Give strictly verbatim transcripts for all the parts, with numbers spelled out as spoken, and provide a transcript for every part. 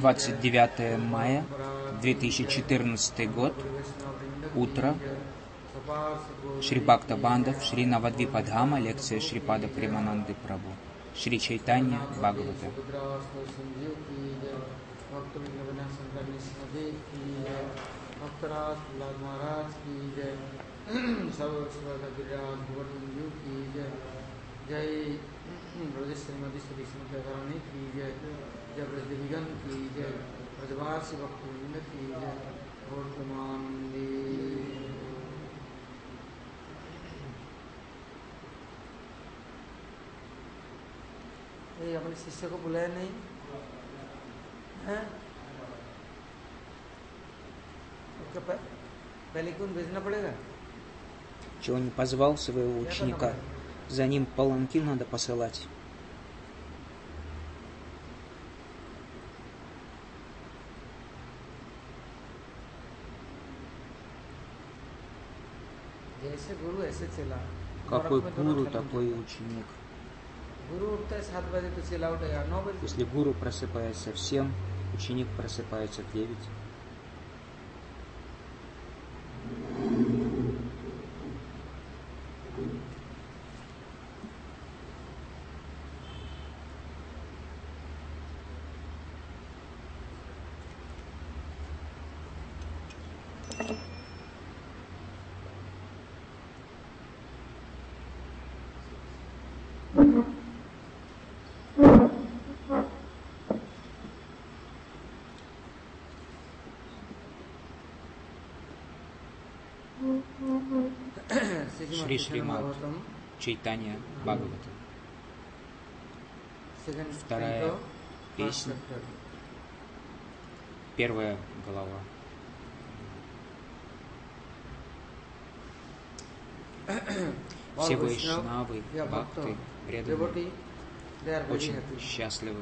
двадцать девятое мая две тысячи четырнадцатый год, утро, Шри Бхакта Бандав, Шри Навадвипадхама, лекция Шрипада Премананды Прабhu, Шри Чайтанья Бхагавата. जय ब्रजश्रीमती श्री श्रीमती की जय जय ब्रजदिगन की जय ब्रजवासी भक्तवृंद की जय वर्तमान ये अपने शिष्य को बुलाया नहीं है उसका पहले कौन भेजना पड़ेगा? Чего не позвал своего ученика? За ним паланкин надо посылать. Какой гуру, такой и ученик. Если гуру просыпается в семь, ученик просыпается в девять. Шри Шримад Чайтанья Бхагавата. Вторая песня. Первая глава. Все вайшнавы, бхакты, преданные очень счастливы.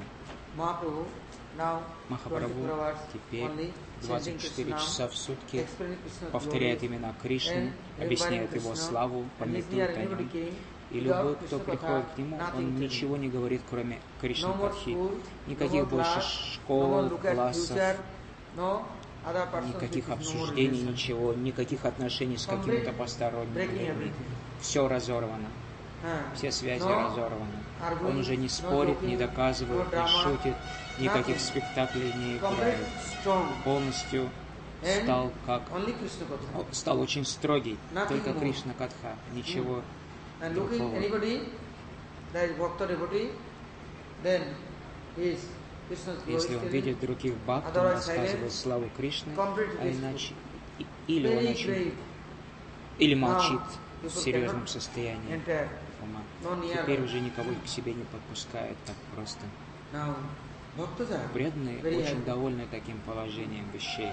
Махапрабху теперь двадцать четыре часа в сутки повторяет имена Кришны, объясняет его славу, памятует о нем. И любой, кто приходит к нему, он ничего не говорит, кроме Кришна-катхи. Никаких больше школ, классов, никаких обсуждений, ничего, никаких отношений с какими-то посторонними. Все разорвано. Все связи разорваны. Он уже не спорит, не доказывает, не шутит, никаких спектаклей не играет. Полностью стал как стал очень строгий, только Кришна Катха, ничего другого. Если он видит других бхакт, он рассказывает славу Кришны, а иначе или он очень, или молчит в серьезном состоянии ума. Теперь уже никого к себе не подпускает так просто. Преданные очень довольны таким положением вещей.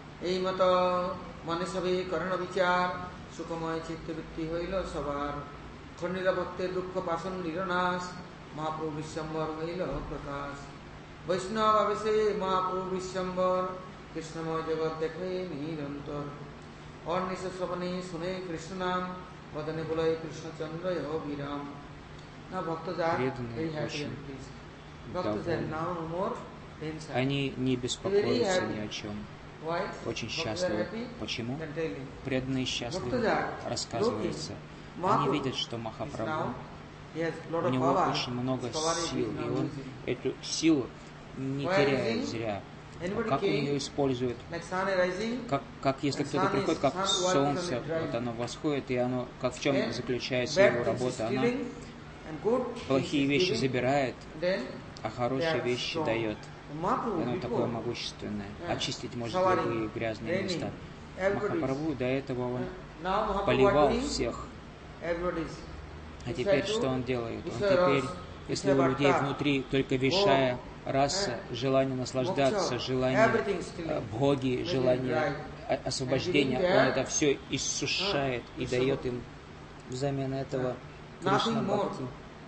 Преданные очень довольны. Они не беспокоятся ни о чем. Очень счастливы. Почему? Преданные счастливы. Рассказывается. Они видят, что Махапрабху, у него очень много сил, и он эту силу не теряет зря. Как он ее использует? Как, как если кто-то приходит, как солнце, вот оно восходит, и оно, как в чем заключается его работа? Оно плохие вещи забирает, а хорошие вещи дает. Оно такое могущественное. Очистить может любые грязные места. Махапрабху до этого он поливал всех. А теперь что он делает? Он теперь, если у людей внутри только вишая, раса, желание наслаждаться, желание бхоги, желание освобождения, он это все иссушает и дает им взамен этого Кришна Бхакти.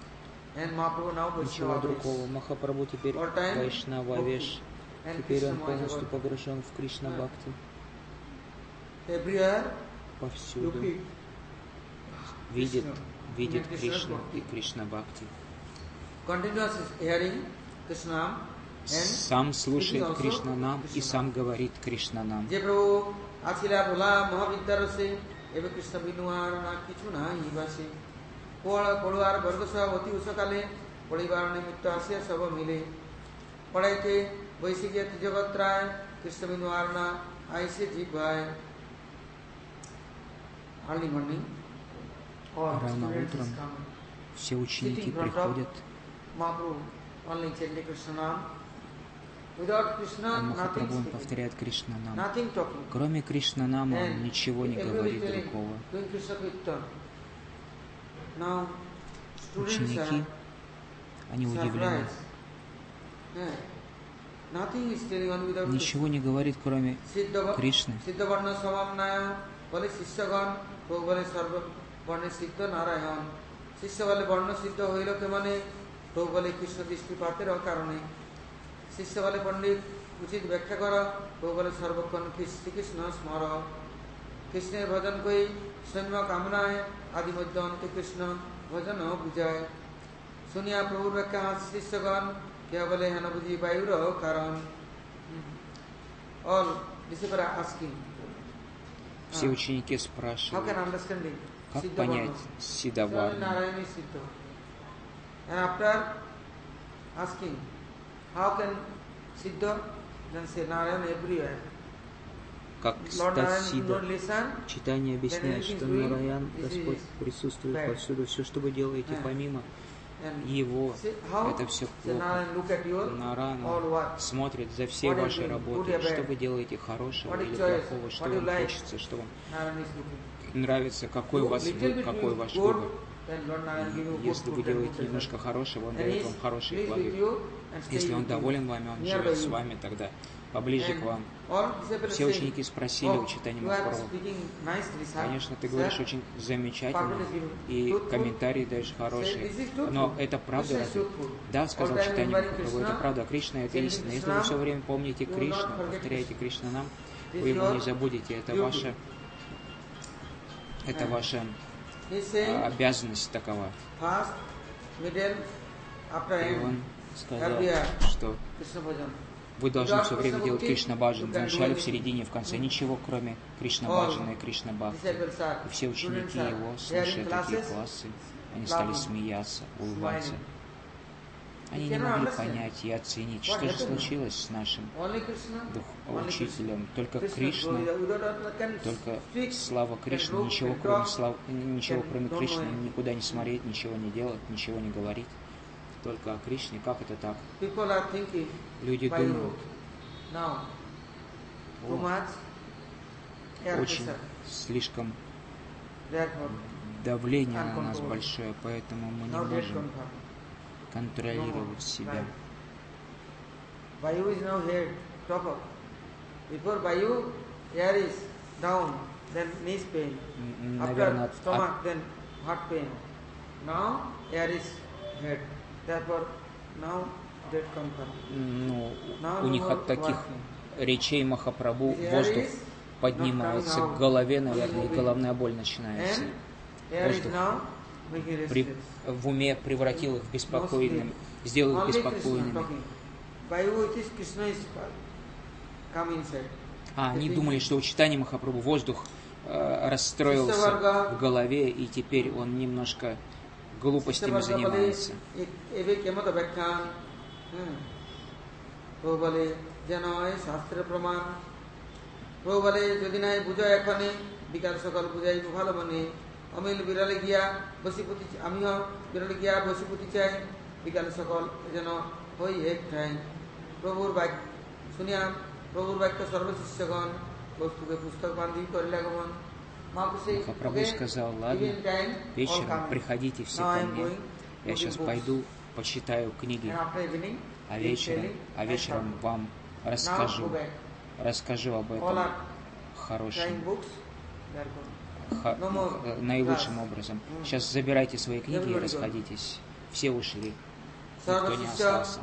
Ничего другого. Махапрабху теперь Вайшнава Веш. Теперь он полностью погружен в Кришна Бхакти. Повсюду видит, видит Кришну и Кришна Бхакти. сам слушает Кришнанам и сам говорит Кришнанам. Рано утром все ученики приходят, Махапрабху он повторяет Кришнанам. Кроме Кришнанама он ничего не говорит другого. Ученики, они удивлены. Ничего не говорит, кроме Кришны. শিষ্য বলে বর্ণ সিদ্ধ হইল কে মানে প্রভু বলে কৃষ্ণ দৃষ্টিপাতের কারণে শিষ্য বলে পণ্ডিত উচিত ব্যাখ্যা করা প্রভু বলে সর্বক্ষণ শ্রীকৃষ্ণ স্মর কৃষ্ণের ভজন কই সৈন্য কামনায় আদি মধ্য অন্ত কৃষ্ণ ভজন বুঝায় শুনিয়া প্রভুর ব্যাখ্যা শিষ্যগণ কেউ বলে হেন বুঝি বায়ুর কারণ all this is asking Все ученики спрашивают, как понять Сиддхаварну? And after asking, how can Siddha, then say Narayana everywhere. Как стать Сиддха? Читание объясняет, что Нараян, Господь, присутствует повсюду. Все, что вы делаете помимо Его, это все плохо. Нараян смотрит за всей вашей работой, что вы делаете хорошего или плохого, что вам хочется, что вам нравится, какой, у вас, какой ваш выбор. Если вы делаете немножко хорошего, он дает вам хорошие плоды. Если он доволен вами, он живет с вами, тогда поближе к вам. Все ученики спросили у Чайтаньи Махапрабху: конечно, ты говоришь очень замечательно, и комментарии даешь хорошие, но это правда разве? Да, сказал Чайтанья Махапрабху, это правда, Кришна — это истина. Если вы все время помните Кришну, повторяете Кришнанам, вы его не забудете, это ваша, это ваша обязанность такова. И он сказал, что вы должны все время делать Кришна-баджан в начале, в середине, в конце. Ничего, кроме Кришна-баджана и Кришна-бхакти. И все ученики его, слушая такие классы, они стали смеяться, улыбаться. Они не могли понять и оценить, что же случилось с нашим дух учителем. Только Кришна, только слава Кришны, ничего кроме, слав... ничего кроме Кришны, никуда не смотреть, ничего не делать, ничего не говорить. Только о Кришне. Как это так? Люди думают, очень слишком давление на нас большое, поэтому мы не можем контролировать себя. Наверное, ну, у них от таких речей Махапрабху воздух поднимается к голове, наверное, и головная боль начинается. Воздух при, в уме превратил их в беспокойными, сделал их беспокойными. А, они думали, что у Чайтаньи Махапрабху воздух э, расстроился в голове, и теперь он немножко глупостями занимается. অমিল বিরলে গিয়া বসিপতি আমিও বিরলে গিয়া বসিপতি চাই বিকাল সকল যেন হই এক ঠাই প্রভুর বাক্য শুনিয়া প্রভুর বাক্য সর্বশিষ্যগণ বস্তুকে পুস্তক বান্ধি করিলে আগমন Махапрабху сказал: ладно, вечером приходите все ко мне, я сейчас пойду, почитаю книги, а вечером, а вечером вам расскажу, расскажу об этом хорошем, ха, наилучшим образом. Сейчас забирайте свои книги и расходитесь. Все ушли, никто не остался.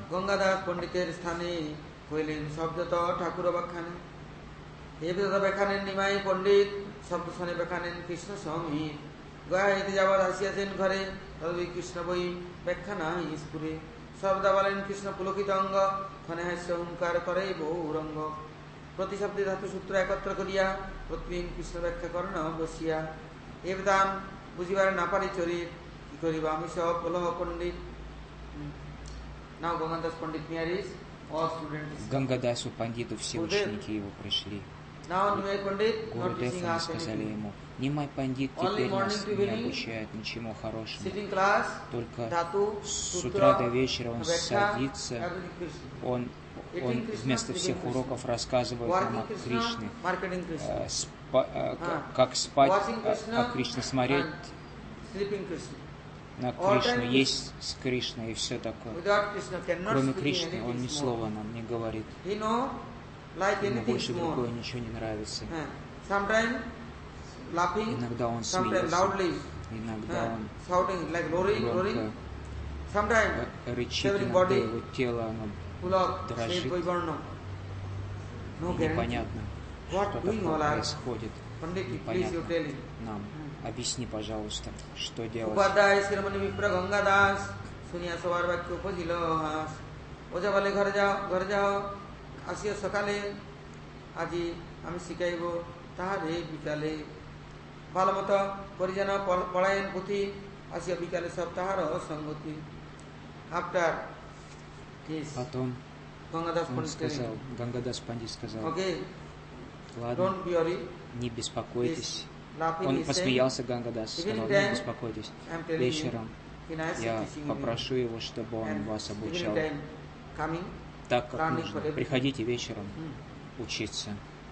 দেবদাদা বেখানেন নিমাই পণ্ডিত শব্দস্থানে বেখানেন কৃষ্ণ সংহিত গয়া হইতে যাবার আসিয়াছেন ঘরে তবে কৃষ্ণ বই ব্যাখ্যা নাই স্কুলে সর্বদা বলেন কৃষ্ণ পুলকিত অঙ্গ ক্ষণে হাস্য হুঙ্কার করে বহুরঙ্গ প্রতি শব্দে ধাতু সূত্র একত্র করিয়া প্রতিদিন কৃষ্ণ ব্যাখ্যা করেন বসিয়া এবদান বুঝিবার না পারি চরিত কি করিবা আমি সহ কলহ পণ্ডিত। Now Gangadas Pandit Miyaris, all students. Гангадасу пандиту все ученики его пришли. Гурудев сказали ему: Нимай пандит теперь нас не обучает ничему хорошему. Только с утра до вечера он садится, он, он вместо всех уроков рассказывает нам о Кришне, э, спа, э, как спать, о, о Кришне, смотреть на Кришну, есть с Кришной и все такое. Кроме Кришны он ни слова нам не говорит. Ему больше другое ничего не нравится. Иногда он смеется, иногда он громко рычит, иногда его тело оно дрожит. И непонятно, что такое происходит. Непонятно нам. Объясни, пожалуйста, что делать. আসিয়া সকালে আজি আমি শিখাইব তাহারে বিকালে ভালো মতো পরিজন পড়ায়ন পুঁথি আসিয়া বিকালে সব তাহার সঙ্গতি। After this, потом Gangadas он сказал, Гангадас Пандит сказал, okay, ладно, don't be worried, не беспокойтесь. Он посмеялся, Гангадас, сказал, не беспокойтесь. Вечером я попрошу его, чтобы он вас обучал так, как нужно. Приходите вечером учиться.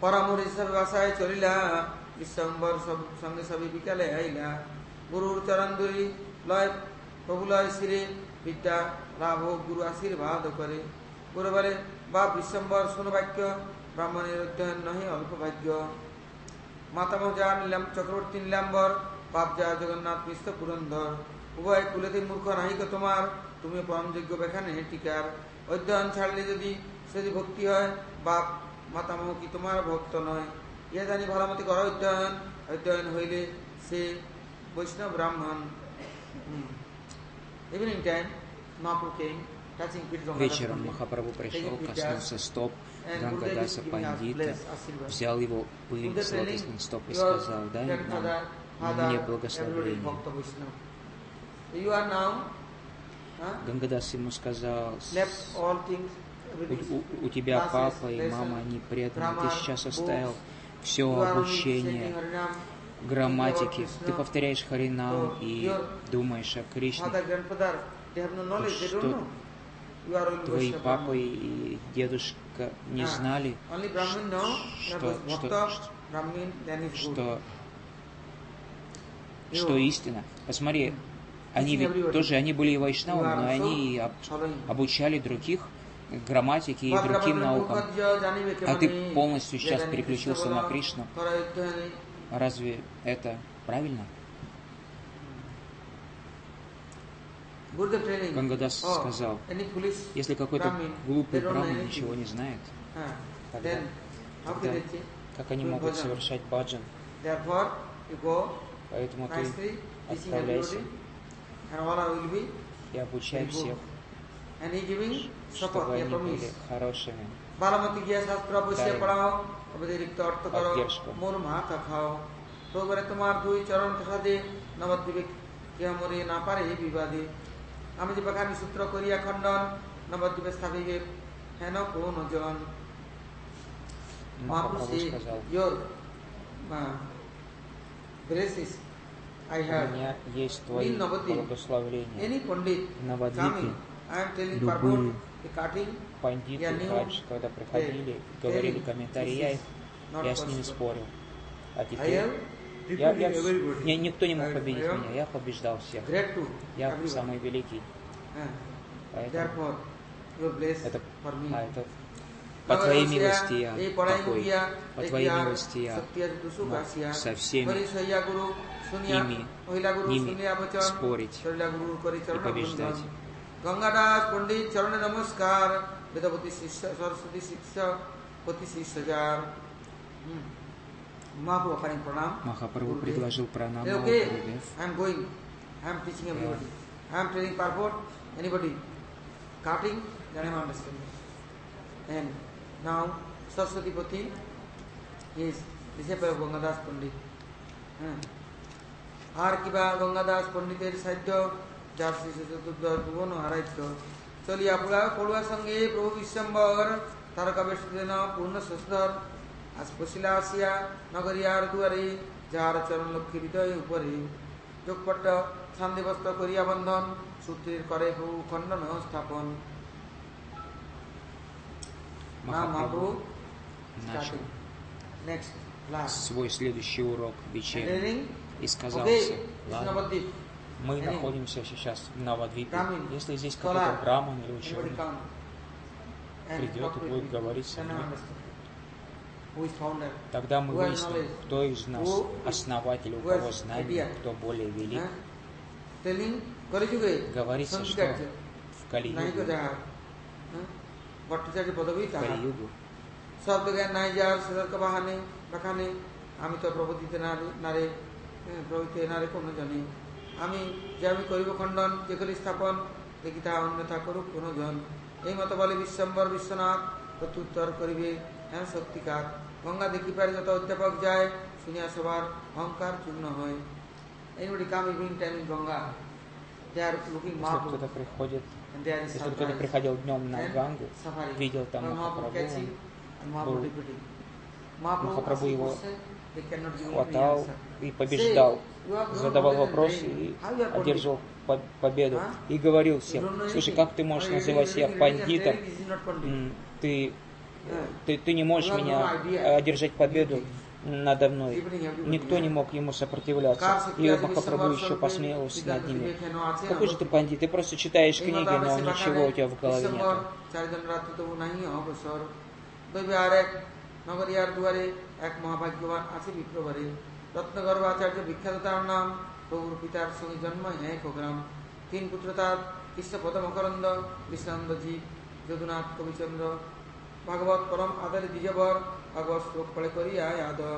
গুরুর চরণ ধরি লয় প্রভুলয় শিরে বিদ্যা লাভ গুরু আশীর্বাদ করে। গুরু বলে বা বিশ্বম্বর শোন বাক্য ব্রাহ্মণের অধ্যয়ন নহে অল্প ভাগ্য। মাতামহ যা নীলাম চক্রবর্তী নীলাম্বর বাপ যা জগন্নাথ মিশ্র পুরন্দর। উভয় কুলেতে মূর্খ নাহিক তোমার তুমি পরমযোগ্য বেখানে টিকার। অধ্যয়ন ছাড়লে যদি যদি ভক্তি হয় বাপ মাতামহ কি তোমার ভক্ত নয়। ইহা জানি ভালোমতি কর অধ্যয়ন, অধ্যয়ন হইলে সে বৈষ্ণব ব্রাহ্মণ। Evening time, Mahaprabhu came, touching feet of Вечером Махапрабху пришел, коснулся стоп Гангадаса Пандита, взял его пыль с лотосных стоп и сказал: дай нам мне благословение. Гангадас ему сказал: у, у, у тебя папа и мама, они преданы, ты сейчас оставил все обучение грамматики, ты повторяешь Харинам и думаешь о Кришне. Что твои папа и дедушка не знали, что, что, что, что истина. Посмотри, они ведь тоже, они были вайшнавами, но они обучали других грамматике и другим наукам. А ты полностью сейчас переключился на Кришну. Разве это правильно? Гангадас сказал: если какой-то глупый браман ничего не знает, тогда, тогда как они могут совершать баджан? Поэтому ты отправляйся и обучай всех, чтобы они были хорошими. Дай অতিরিক্ত অর্থ করো মোর মাথা খাও। প্রভুরে তোমার দুই চরণ প্রসাদে নবদ্বীপে কেহ মরে না পারে বিবাদে। আমি যে বাখানি সূত্র করিয়া খণ্ডন নবদ্বীপে স্থাপিবে হেন কোন জন। Mahaprabhu said, your uh, graces I have in Navadvip. Any Pandit coming, I am telling purport, the cutting, Пандиты раньше, когда приходили, говорили комментарии, я, их, я с ними спорил. А теперь я, я, я, никто не мог победить меня, я побеждал всех. Я самый великий. Поэтому это, а, это по твоей милости я такой, по твоей милости я мог со всеми ими, ними спорить и побеждать. Gangadas Pandit Charana Namaskar, Vedavati Sishya, Saraswati Sishya, Pati Sishyajar. Махапрабху предложил пранам. Okay, I am going. I am teaching everybody. I am telling purport. Anybody? cutting, then I'm understanding. And now Saraswati Pati is disciple of Gangadas Pandit. আর কিবা গঙ্গাদাস পণ্ডিতের সাহিত্য যার শ্রী চতুর্দশ ভুবন আরাধ্য চলিয়া পুরা পড়ুয়া সঙ্গে প্রভু বিশ্বম্বর তারকাবেশন পূর্ণ সুন্দর আজ পশিলা আসিয়া নগরিয়ার দুয়ারে যার চরণ লক্ষ্মী হৃদয় উপরে যোগপট্ট শান্তিবস্ত্র করিয়া বন্ধন সূত্রের করে প্রভু খণ্ডন স্থাপন Махапрабху начал свой следующий урок вечерний и сказал всем: ладно, мы находимся сейчас в Навадвипе. Если здесь какой-то браман или ученый придет и будет говорить со мной, тогда мы выясним, кто из нас основатель, у кого знания, кто более велик. Говорится, что в Кали-югу Кали-югу শব্দ জ্ঞান নাই যার সতর্ক বাহানে বাখানে আমি তো প্রবৃত্তিতে নারে প্রবৃত্তি নারে কোনো জানি আমি যে আমি করিব খণ্ডন যে করি স্থাপন দেখি তা অন্যথা করুক কোনো জন এই মতো বলে বিশ্বম্বর বিশ্বনাথ প্রত্যুত্তর করিবে হ্যাঁ সত্যিকার গঙ্গা দেখি পারে যত অধ্যাপক যায় শুনিয়া সবার অহংকার চূর্ণ হয় Anybody come evening time in Ganga, they are looking Mahaprabhu. Если кто-то приходил днем на Гангу, видел там Махапрабху, Махапрабху его хватал и побеждал, задавал вопросы и одерживал победу. И говорил всем: слушай, как ты можешь называть себя пандитом? Ты, ты, ты не можешь меня одержать победу надо мной. Никто не мог ему сопротивляться. И Махапрабху еще посмеялся над ними. Какой же ты пандит? Ты просто читаешь книги, но ничего у тебя в голове нет. নগরিয়ার দুয়ারে এক মহাভাগ্যবান আছে বিপ্রবরে রত্নগর্ভ আচার্য বিখ্যাত তার নাম প্রভুর পিতার সঙ্গে জন্ম এক গ্রাম তিন পুত্র তার কৃষ্ণপদ মকরন্দ কৃষ্ণানন্দ জীব যদুনাথ কবিচন্দ্র ভাগবত পরম আদরে দ্বিজবর ভাগবত শ্লোক পড়ে করিয়া আদর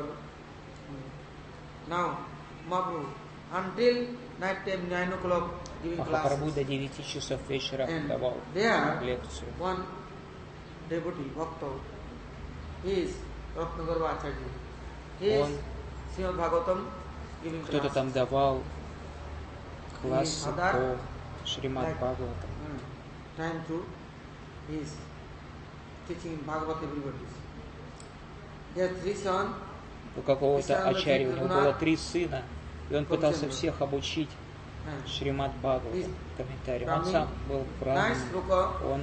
নাও Mahaprabhu until night time nine o'clock giving Махапрабху до девяти часов вечера давал лекцию. One devotee, bhakta, he is Ratnagarva Acharya. He is Srimad Bhagavatam giving class. Кто-то там давал классы по Шримад Бхагаватам. Time to he is teaching Bhagavad everybody. He has three sons. У какого-то ачарьи, у него было три сына, и он пытался всех обучить Шримад Бхагаватам, комментариям. Он сам был браманом, он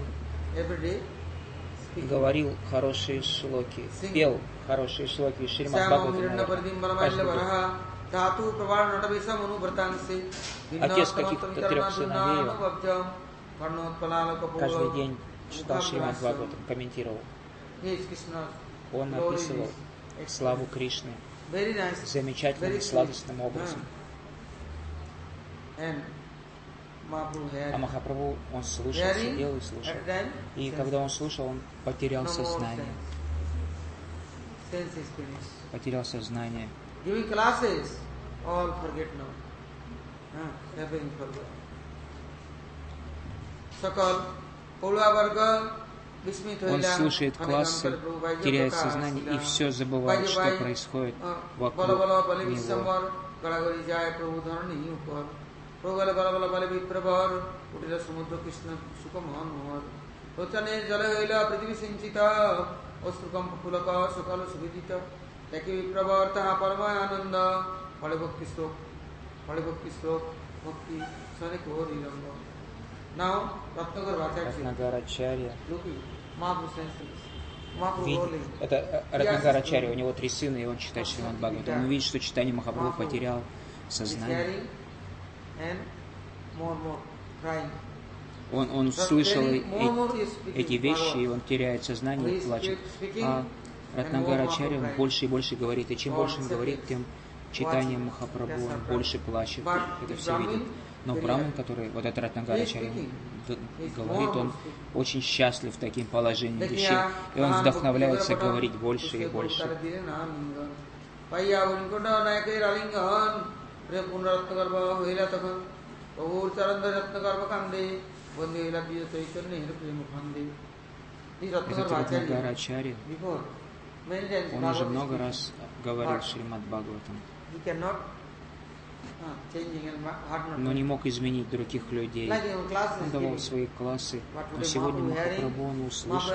говорил хорошие шлоки, пел хорошие шлоки Шримад Бхагаватам каждый день. Отец каких-то трех сыновей каждый день читал Шримад Бхагаватам, комментировал. Он описывал славу Кришны замечательным, сладостным образом. А Махапрабху, он слушал, сидел и слушал. И когда он слушал, он потерял сознание. Потерял сознание. Он слушает классы, теряет сознание и все забывает, что происходит вокруг него. প্রবলে বলা বলা বলে বিপ্রবর উঠিল সমুদ্র কৃষ্ণ সুকমন মোহর লোচনে জলে হইল পৃথিবী সিঞ্চিত অশ্রুকম্প ফুলক সকল সুবিদিত দেখি বিপ্রবর তাহা পরময় আনন্দ ফলে ভক্তি শ্লোক ফলে ভক্তি শ্লোক ভক্তি শনি কোরি রঙ্গ নাও রত্নগর Ратнагар-ачарья видит, это Ратнагар-ачарья, у него три сына, и он читает Шримад Бхагаватам. Он видит, что читание Махапрабху потерял сознание. Он, он слышал э, эти вещи, и он теряет сознание и плачет. А Ратнагар-ачарья больше и больше говорит, и чем больше он говорит, тем читание Махапрабху он больше плачет. Это все видит. Но браман, который, вот этот Ратнагар-ачарья говорит, он очень счастлив таким положением вещей, и он вдохновляется говорить больше и больше. পুনরত্নগর্ভ হইলা তখন প্রভুর চরণ রত্নগর্ভ কান্দে Этот Ратнагарачарья, он уже много раз говорил Шримад Бхагаватам, но не мог изменить других людей. Он давал свои классы, но сегодня Махапрабху, он услышал,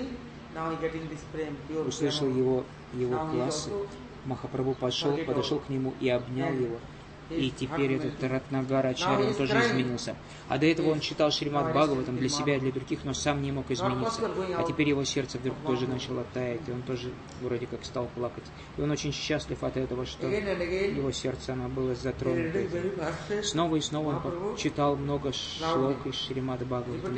услышал его, его классы. Махапрабху пошел, подошел к нему и обнял его. И теперь этот Ратнагарачарья, он тоже изменился. А до этого он читал Шримад Бхагаватам для себя и для других, но сам не мог измениться. А теперь его сердце вдруг тоже начало таять, и он тоже вроде как стал плакать. И он очень счастлив от этого, что его сердце, оно было затронуто. Снова и снова он читал много шлок из Шримад Бхагаватам.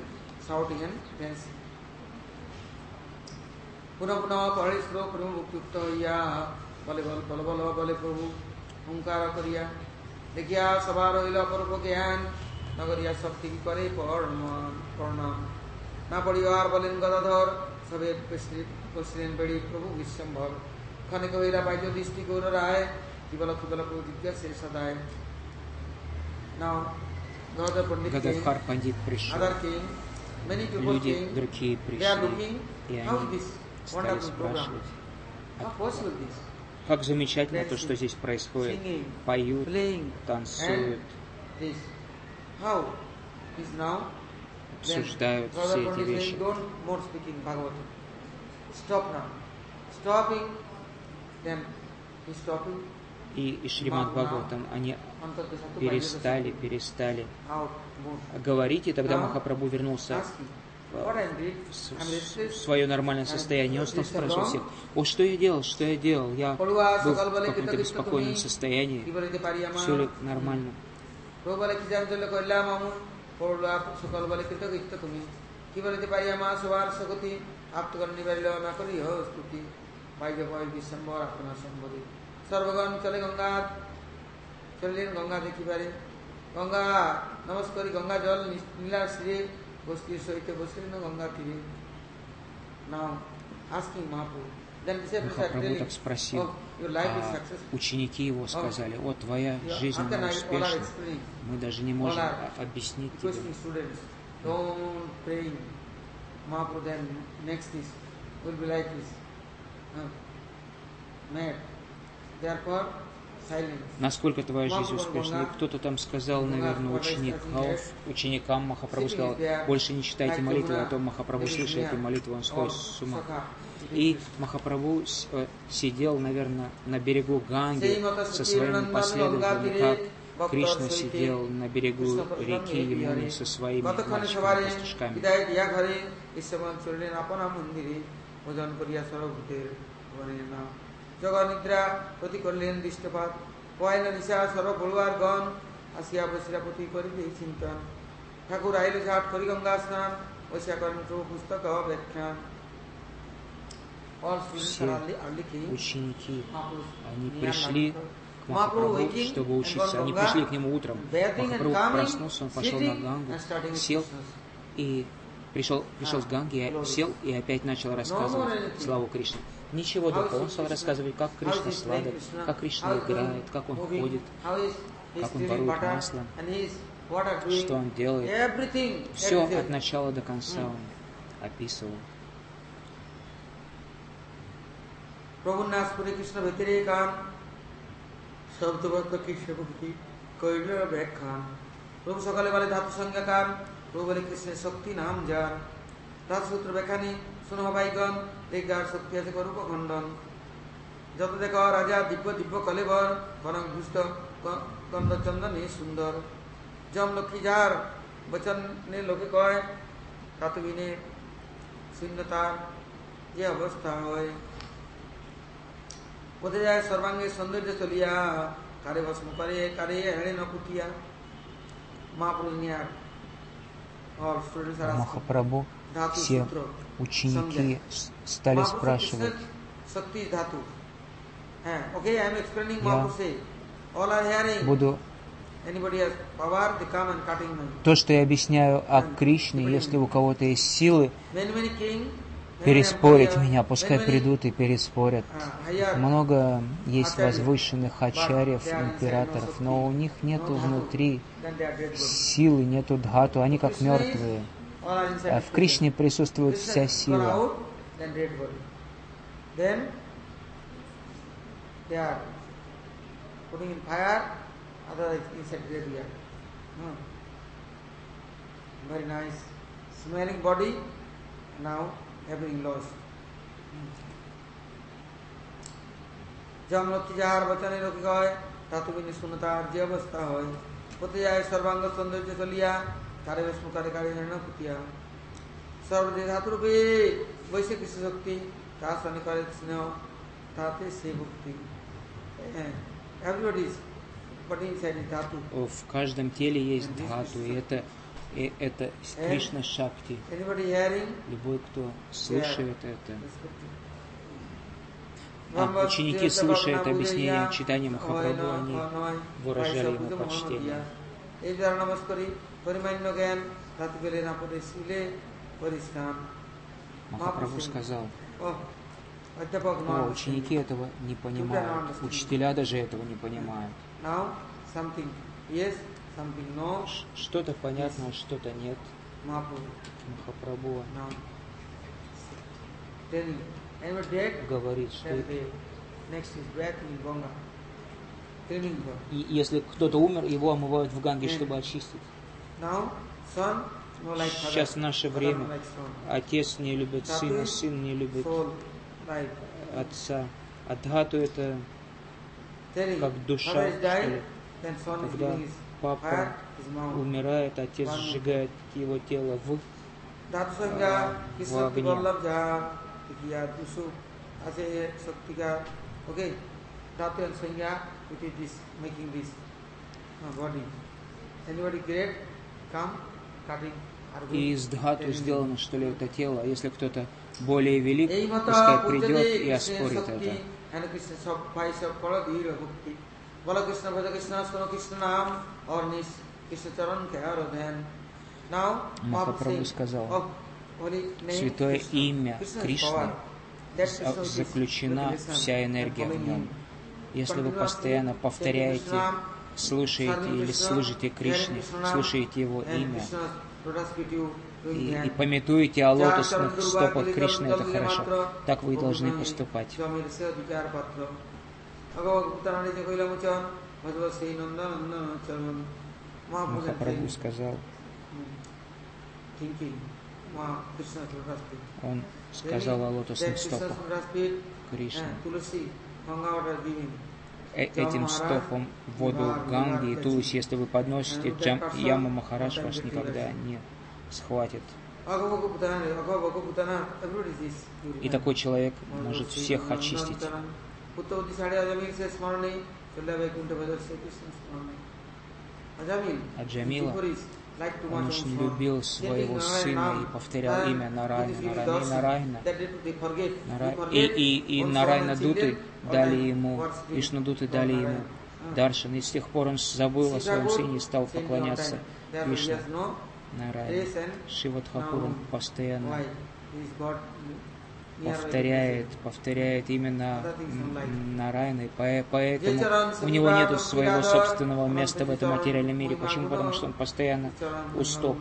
ओंकार करिया देखिया सवार होइल अपूर्व ज्ञान नगरिया शक्ति की करे प्रणाम ना परिवार बोलें गदाधर सबे पश्चिन बेड़ी प्रभु विश्वम्भर खाने कहिला बाह्य दृष्टि गौर राय जीवल खुदल प्रतिज्ञा से सदाय नाउ गदाधर पंडित Гададхар Пандит пришел, люди другие пришли, и они стали спрашивать, как замечательно то, что здесь происходит. Поют, танцуют, обсуждают все эти вещи. И, и Шримад Бхагаватам, они перестали, перестали говорить, и тогда Махапрабху вернулся в свое нормальное состояние. Он стал спрашивать всех: о, что я делал, что я делал? Я был в каком-то беспокойном состоянии. Все ли нормально? सर्वगण चले गंगा चलें गंगा देखी पारे गंगा नमस्कारी गंगा जल नीला श्री गोष्ठी सहित बसलें गंगा तीरे now asking Mahaprabhu then he said Махапрабху так спросил, а ученики его сказали: о, твоя жизнь она успешна, мы даже не можем объяснить тебе. Mahaprabhu then next is will be like this mad. Насколько твоя жизнь успешна? И кто-то там сказал, наверное, ученикам, ученикам Махапрабху сказал: больше не читайте молитвы, а то Махапрабху, слыша эти молитвы, он сходит с ума. И Махапрабху сидел, наверное, на берегу Ганги со своими последователями, как Кришна сидел на берегу реки Ямуны со своими мальчиками-пастушками. জগনিদ্রা প্রতি করলেন দৃষ্টপাত পয়লা নিশা সর্ব বড়ুয়ার গণ আসিয়া বসিরা প্রতি করিবে চিন্তন ঠাকুর আইলে ঝাট করি গঙ্গা স্নান বসিয়া করেন প্রভু পুস্তক ব্যাখ্যান Все ученики, они пришли к Махапрабху, чтобы учиться. Они пришли к нему утром. Махапрабху проснулся, он пошел на Гангу, сел и пришел, пришел с Ганги, сел и опять начал рассказывать славу Кришны. Ничего другого. Он стал рассказывать, как Кришна сладок, как Кришна играет, как он ходит, как он ворует масло, что он делает. Все от начала до конца он описывал. প্রভুনাথপুরে কৃষ্ণ ভেতরে গান শব্দবদ্ধ কৃষ্ণ ভক্তি কইল ব্যাখ্যান প্রভু সকালে বলে ধাতু সংজ্ঞা কান প্রভু বলে কৃষ্ণের শক্তি নাম যার ধাতু সূত্র ব্যাখ্যানি শুনো ভাইগণ দেখার শক্তি আছে করুক খণ্ডন যত দেখো রাজা দিব্য দিব্য কলেবর কনক ভুষ্ট গন্ধ চন্দনে সুন্দর জম লক্ষ্মী যার বচনে লোকে কয় তাতু বিনে শূন্যতার যে অবস্থা হয় কোথায় যায় সর্বাঙ্গে সৌন্দর্য চলিয়া কারে ভস্ম করে কারে হেড়ে ন কুটিয়া মহাপ্রভু নিয়ার Махапрабху, все ученики стали спрашивать: я буду то, что я объясняю о Кришне, если у кого-то есть силы, переспорить меня, пускай придут и переспорят. Много есть возвышенных ачарьев, императоров, но у них нету внутри силы, нету дхату, они как мертвые. А в Кришне присутствует вся сила. Everything lost. जमलक्ष्मी जार बचने रोकी गए तातु बिनी सुनता जे अवस्था होय होते जाए सर्वांग सौंदर्य चलिया तारे विष्णु तारे कार्य न कुतिया सर्वदे धातु रूपे वैसे किसी शक्ति ता सने करे स्नेह ताते से भक्ति everybody is but inside is dhatu. В каждом теле есть дхату, и это И это Кришна Шакти. Любой, кто слушает это. А ученики, слушая это объяснение читания Махапрабху, они выражали ему почтение. Махапрабху сказал: о, ученики этого не понимают, учителя даже этого не понимают. Что-то понятно, что-то нет. Махапрабху говорит, что и если кто-то умер, его омывают в Ганге, чтобы очистить. Сейчас в наше время отец не любит сына, сын не любит отца. А дхату это как душа, что ли. Когда папа умирает, отец сжигает его тело в, в огне. И из дхату сделано, что ли, это тело. Если кто-то более велик, пускай придет и оспорит это. Махапрабху сказал: святое имя Кришны, заключена вся энергия в нем. Если вы постоянно повторяете, слушаете или служите Кришне, слушаете Его имя и, и памятуете о лотосных стопах Кришны, это хорошо. Так вы и должны поступать. Махапрабху сказал, он сказал о лотосных стопах Кришны. Этим стопом воду Ганги и Тулуси, если вы подносите, Джам, Яма Махарадж вас никогда не схватит. И такой человек может всех очистить. А Джамила, он очень любил своего сына и повторял имя Нарайна, Нарайна, Нарайна. И, и, и Нарайна Дуты дали ему, Вишну Дуты дали ему Даршан. И с тех пор он забыл о своем сыне и стал поклоняться Вишну. Нарайна. Шива Тхакур, он постоянно повторяет, повторяет именно Нарайна, поэтому у него нет своего собственного места в этом материальном мире. Почему? Потому что он постоянно у стоп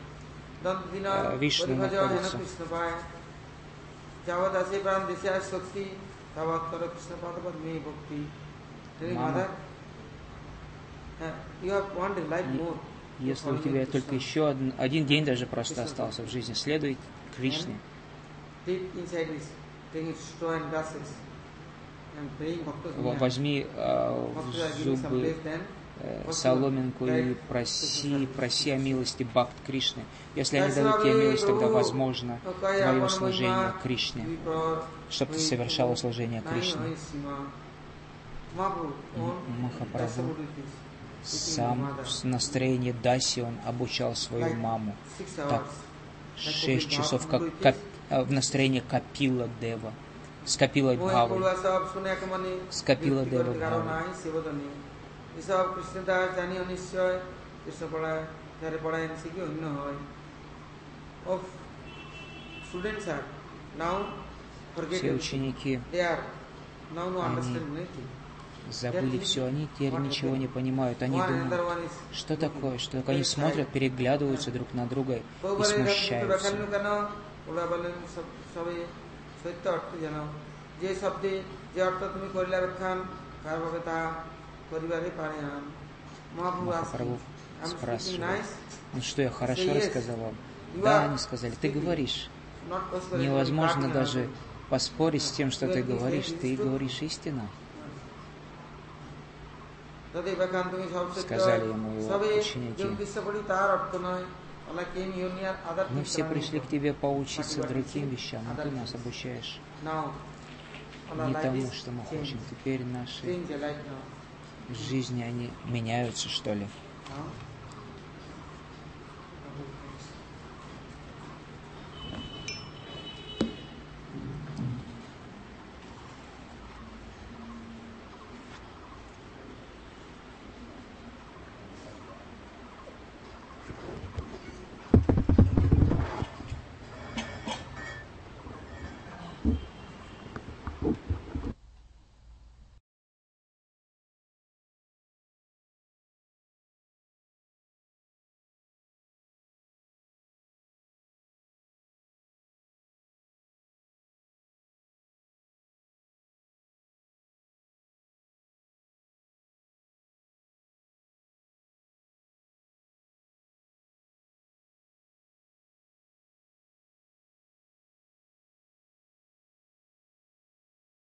Вишну находится. Мама, если у тебя только еще один, один день даже просто остался в жизни, следуй Кришне. Возьми э, в зубы э, соломинку и проси, проси о милости Бхакт Кришны. Если они дадут тебе милость, тогда возможно твое служение Кришне, чтобы ты совершало служение Кришне. Махапрабху сам в настроении даси он обучал свою маму. Так, шесть часов, как, как в настроении Капила Дева, с Капилой Бхавой, с Капила Дева Бхавой. Все ученики, они забыли все, они теперь ничего не понимают. Они думают, что такое, что такое. Они смотрят, переглядываются друг на друга и смущаются. Махапрабху спрашивает, ну что, я хорошо рассказал вам? Да, они сказали, ты говоришь. Невозможно даже поспорить с тем, что ты говоришь. Ты говоришь истину. Сказали ему его ученики. Мы все пришли к тебе поучиться другим вещам, но ты нас обучаешь не тому, что мы хотим. Теперь наши жизни, они меняются, что ли?